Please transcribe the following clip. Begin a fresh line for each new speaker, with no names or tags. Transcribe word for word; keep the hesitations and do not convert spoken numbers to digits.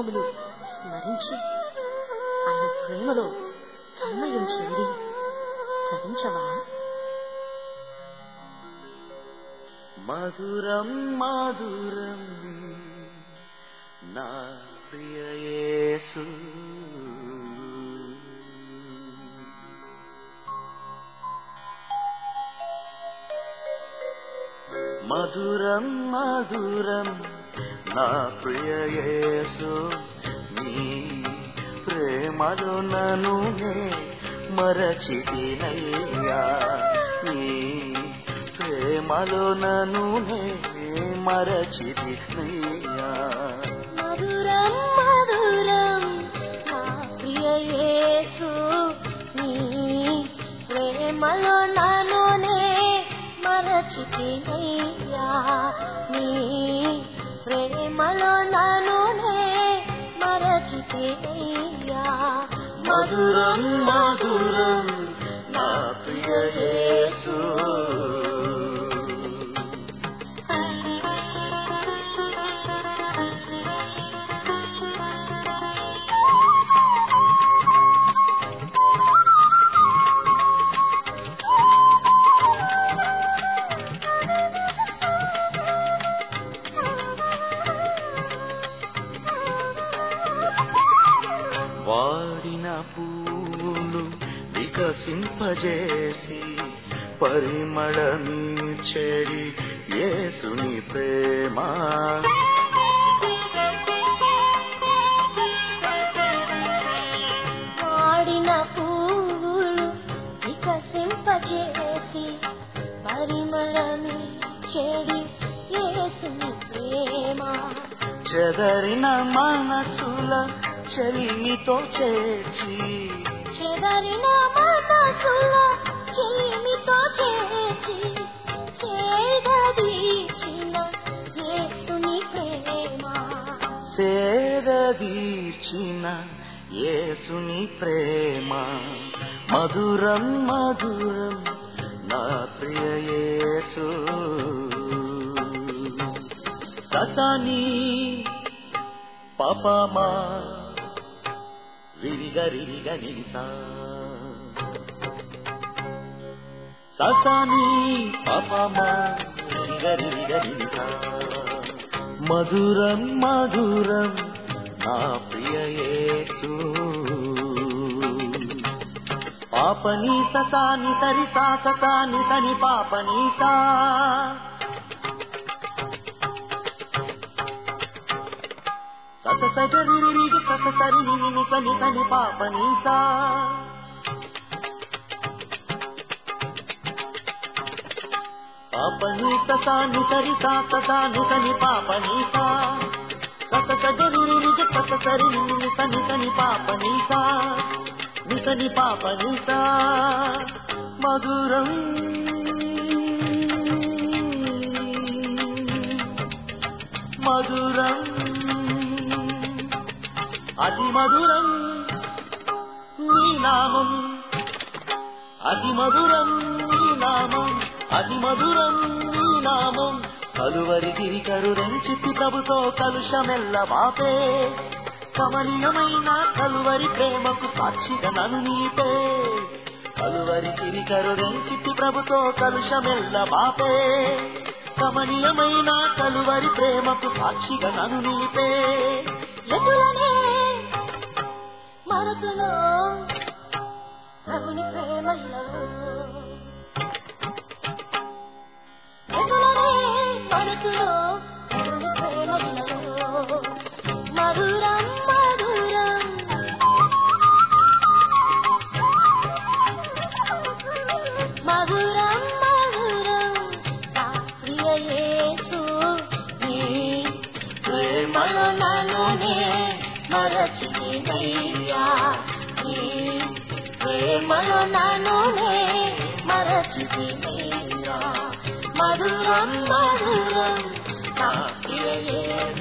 నామములు స్మరించి ఆయన ప్రేమలో తన్మయం చెంది తరించవా?
మధురం మధురం నా ప్రియ యేసు, మధురం మధురం నా ప్రియ యేసు, నీ ప్రేమలో నన్ను నే మరచితినయ్యా, నీ ప్రేమలో నన్ను నే మరచితినయ్యా.
మధురం మధురం నా ప్రియ యేసు, నీ ప్రేమలో నన్ను నే మరచితినయ్యా, నీ ప్రేమలో నన్ను నే మరచితినయ్యా.
మధురం మధురం నా ప్రియ యేసు. వాడిన పూలు వికసింపజేసి పరిమళమిచ్చేడి యేసుని ప్రేమ,
వాడిన పూలు వికసింపజేసి పరిమళమిచ్చేడి యేసుని ప్రేమ,
చెదరిన మనసుల చెలిమితో చేర్చి,
చెదరిన మనసుల చెలిమితో చేర్చి సేదదీర్చిన యేసుని ప్రేమ,
సేదదీర్చిన యేసుని ప్రేమ. మధురం మధురం నా ప్రియ యేసు. ససని పాపమా రిరిగరిరిగ నిసా, ససని పాపమా రిరిగరిరిగ నిసా. మధురం మధురం నా ప్రియ యేసు. పాపని ససాని సరిసా ససాని సని పాపని సా, సత సగరిరిగి సత సరి నిని సని సని పాపని సా, పాపని ససాని సరిసా ససాని సని పాపని సా, సత సగరిరిగి సత సరి నిని సని సని పాపని సా, నిసని పాపని సా. మధురం మధురం అతి మధురం నీ నామం, అతి మధురం నీ నామం, అతి మధురం నీ నామం. కలువరి గిరి కరుణించితి ప్రభుతో కలుషమెల్ల బాపే, కమనీయమైన కలువరి ప్రేమకు సాక్షిగా నన్ను నీపే. కలువరి గిరి కరుణించితి ప్రభుతో కలుషమెల్ల బాపే, కమనీయమైన కలువరి ప్రేమకు సాక్షిగా నన్ను నీపే.
ఎదులనే మరతులో ప్రభుని ప్రేమలో, ఎదులనే మరతులో ప్రభుని ప్రేమలో. మధురం మధురం మధురం మధురం నా ప్రియ యేసు, నీ ప్రేమలో నన్ను నే మరచితినయ్యా, నీ ప్రేమలో నన్ను నే మరచితినయ్యా. మధురం మధురం నా ప్రియ యేసు.